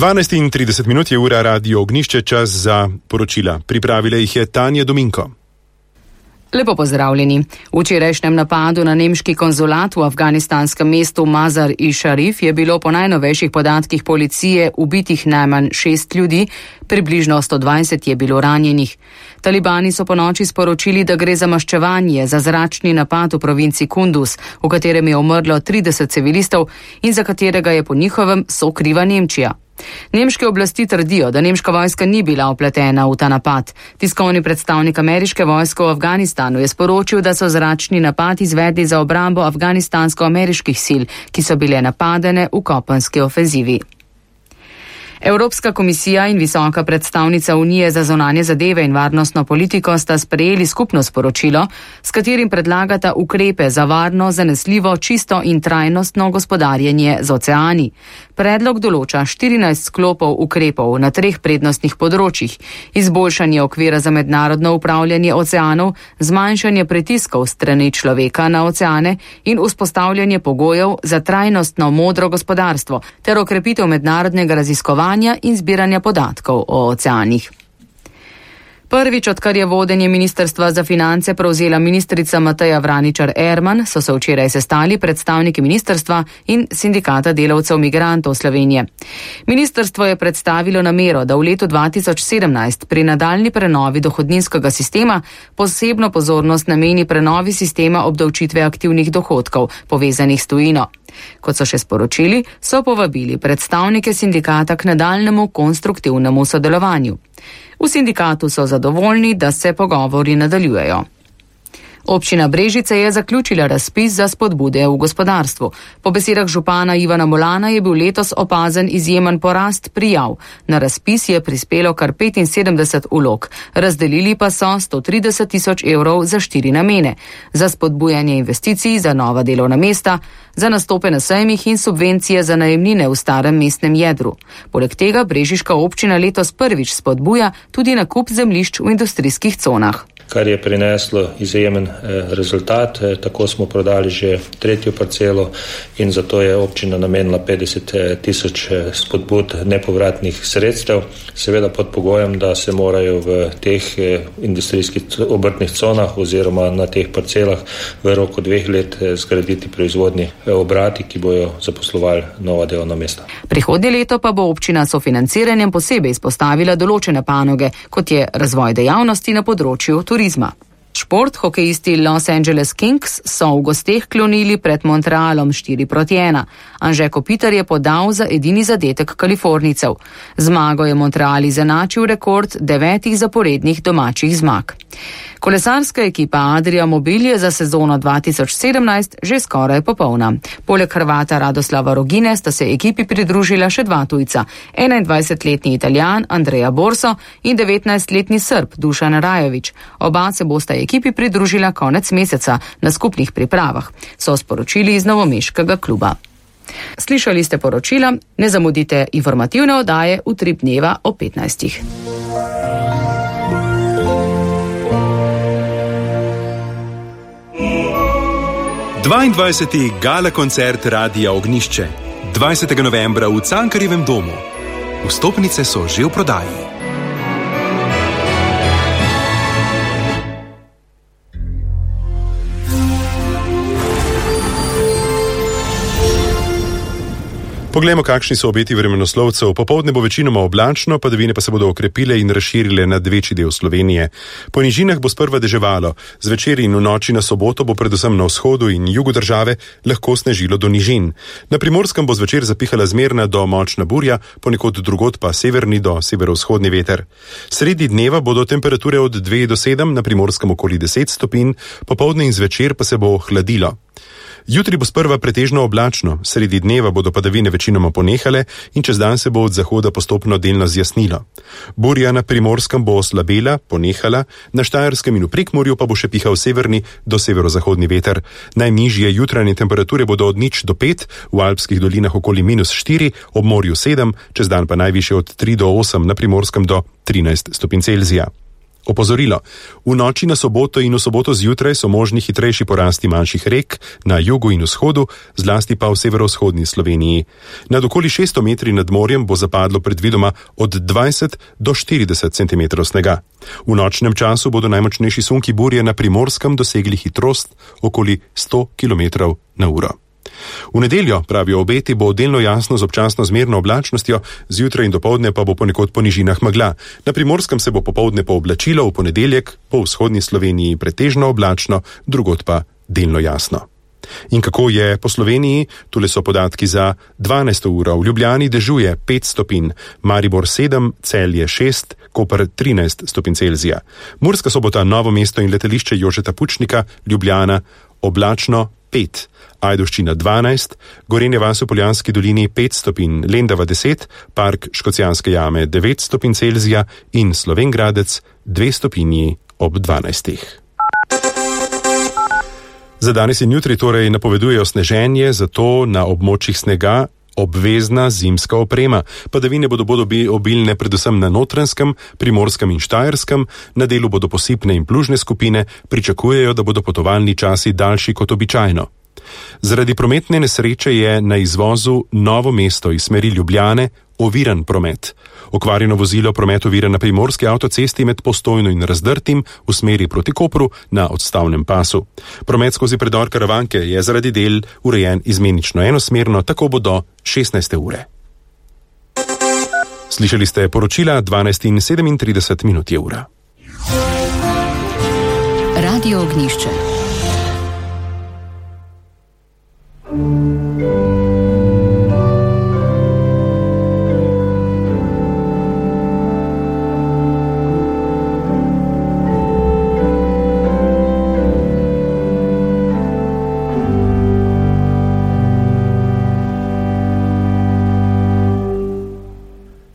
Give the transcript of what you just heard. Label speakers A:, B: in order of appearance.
A: 12:30 je ura, Radio Ognjišče, čas za poročila. Pripravila jih je Tanja Dominko.
B: Lepo pozdravljeni. V včerajšnjem napadu na nemški konzulat v afganistanskem mestu Mazar-i-Sharif je bilo po najnovejših podatkih policije ubitih najmanj 6 ljudi, približno 120 je bilo ranjenih. Talibani so ponoči sporočili, da gre za maščevanje za zračni napad v provinci Kunduz, v katerem je umrlo 30 civilistov in za katerega je po njihovem sokriva Nemčija. Nemške oblasti trdijo, da nemška vojska ni bila vpletena v ta napad. Tiskovni predstavnik ameriške vojske v Afganistanu je sporočil, da so zračni napad izvedli za obrambo afganistansko-ameriških sil, ki so bile napadene v kopenski ofenzivi. Evropska komisija in visoka predstavnica Unije za zunanje zadeve in varnostno politiko sta sprejeli skupno sporočilo, s katerim predlagata ukrepe za varno, zanesljivo, čisto in trajnostno gospodarjenje z oceani. Predlog določa 14 sklopov ukrepov na 3 prednostnih področjih: izboljšanje okvira za mednarodno upravljanje oceanov, zmanjšanje pritiskov strani človeka na oceane in vzpostavljanje pogojev za trajnostno modro gospodarstvo ter okrepitev mednarodnega raziskovanja in zbiranja podatkov o oceanih. Prvič, odkar je vodenje Ministrstva za finance prevzela ministrica Mateja Vraničar-Erman, so se včeraj sestali predstavniki ministrstva in sindikata delavcev migrantov Slovenije. Ministrstvo je predstavilo namero, da v letu 2017 pri nadaljnji prenovi dohodninskega sistema posebno pozornost nameni prenovi sistema obdavčitve aktivnih dohodkov, povezanih s tujino. Kot so še sporočili, so povabili predstavnike sindikata k nadaljnemu konstruktivnemu sodelovanju. V sindikatu so zadovoljni, da se pogovori nadaljujejo. Občina Brežice je zaključila razpis za spodbude v gospodarstvu. Po besedah župana Ivana Molana je bil letos opazen izjemen porast prijav. Na razpis je prispelo kar 75 vlog. Razdelili pa so 130 tisoč evrov za 4 namene. Za spodbujanje investicij, za nova delovna mesta, za nastope na sejmih in subvencije za najemnine v starem mestnem jedru. Poleg tega brežiška občina letos prvič spodbuja tudi nakup zemljišč v industrijskih conah.
C: Kar je prineslo izjemen rezultat. Tako smo prodali že 3. parcelo in zato je občina namenila 50 tisoč spodbud nepovratnih sredstev, seveda pod pogojem, da se morajo v teh industrijskih obrtnih conah oziroma na teh parcelah v roku 2 let zgraditi proizvodni obrati, ki bojo zaposlovali nova delovna mesta.
B: Prihodnje leto pa bo občina sofinanciranjem posebej izpostavila določene panoge, kot je razvoj dejavnosti na področju turizma. Šport, hokejisti Los Angeles Kings so v gosteh klonili pred Montrealom 4-1. Anže Kopitar je podal za edini zadetek Kalifornijcev. Zmago je Montreal izenačil rekord 9 zaporednih domačih zmag. Kolesarska ekipa Adria Mobil je za sezono 2017 že skoraj popolna. Poleg Hrvata Radoslava Rogine sta se ekipi pridružila še 2 tujca, 21-letni Italijan Andrea Borso in 19-letni Srb Dušan Rajović. Oba se bosta ekipi pridružila konec meseca na skupnih pripravah, so sporočili iz novomeškega kluba. Slišali ste poročila, ne zamudite informativne oddaje v Utrip dneva o 15.
A: Gala koncert Radia Ognjišče 20. novembra v Cankarjevem domu. Vstopnice so že v prodaji. Poglejmo, kakšni so obeti vremenoslovcev. Popoldne bo večinoma oblačno, padavine pa se bodo okrepile in razširile nad večji del Slovenije. Po nižinah bo sprva deževalo. Zvečer in v noči na soboto bo predvsem na vzhodu in jugu države lahko snežilo do nižin. Na Primorskem bo zvečer zapihala zmerna do močna burja, ponekod drugod pa severni do severovzhodni veter. Sredi dneva bodo temperature od 2 do 7, na Primorskem okoli 10 stopinj, popoldne in zvečer pa se bo hladilo. Jutri bo sprva pretežno oblačno, sredi dneva bodo padavine večinoma ponehale in čez dan se bo od zahoda postopno delno zjasnilo. Burja na Primorskem bo oslabela, ponehala, na Štajerskem in v Prekmurju pa bo še pihal severni do severozahodni veter. Najnižje jutranje temperature bodo od 0 do 5, v alpskih dolinah okoli -4, ob morju 7, čez dan pa najvišje od 3 do 8, na Primorskem do 13 stopinj Celzija. Opozorilo. V noči na soboto in v soboto zjutraj so možni hitrejši porasti manjših rek na jugu in vzhodu, zlasti pa v severovzhodni Sloveniji. Nad okoli 600 metri nad morjem bo zapadlo predvidoma od 20 do 40 cm snega. V nočnem času bodo najmočnejši sunki burje na Primorskem dosegli hitrost okoli 100 km na uro. V nedeljo, pravijo obeti, bo delno jasno z občasno zmerno oblačnostjo, zjutraj in dopoldne pa bo ponekod po nižinah megla. Na Primorskem se bo popoldne pooblačilo, v ponedeljek po vzhodni Sloveniji pretežno oblačno, drugod pa delno jasno. In kako je po Sloveniji? Tule so podatki za 12. uro. V Ljubljani dežuje 5 stopinj, Maribor 7, Celje 6, Koper 13 stopinj Celzija. Murska Sobota, Novo mesto in letališče Jožeta Pučnika, Ljubljana, oblačno 5, Ajdovščina 12, Gorenje vas v Poljanski dolini 5 stopinj, Lendava 10, Park Škocjanske jame 9 stopinj Celzija in Slovengradec 2 stopinji ob 12. Za danes in jutri torej napovedujejo sneženje, zato na območjih snega obvezna zimska oprema. Padavine bodo obilne predvsem na Notranjskem, Primorskem in Štajerskem, na delu bodo posipne in plužne skupine, pričakujejo, da bodo potovalni časi daljši kot običajno. Zaradi prometne nesreče je na izvozu Novo mesto iz smeri Ljubljane oviran promet. Okvarjeno vozilo promet ovira na primorski avtocesti med Postojno in Razdrtim v smeri proti Kopru na odstavnem pasu. Promet skozi predor Karavanke je zaradi del urejen izmenično enosmerno, tako bo do 16. ure. Slišali ste poročila 12:37 je ura.
B: Radio Ognjišče.